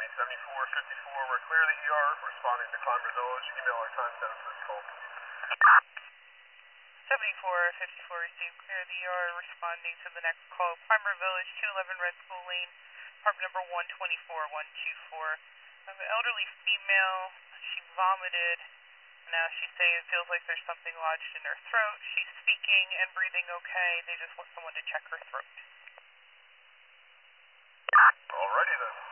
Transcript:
County 7454, we're clear the ER, responding to Climber Village, email our time sensitive call. 7454 received, clear the ER, responding to the next call. Climber Village, 211 Red School Lane, apartment number 124124. An elderly female, she vomited. Now she's saying it feels like there's something lodged in her throat. She's speaking and breathing okay. They just want someone to check her throat. Alrighty then.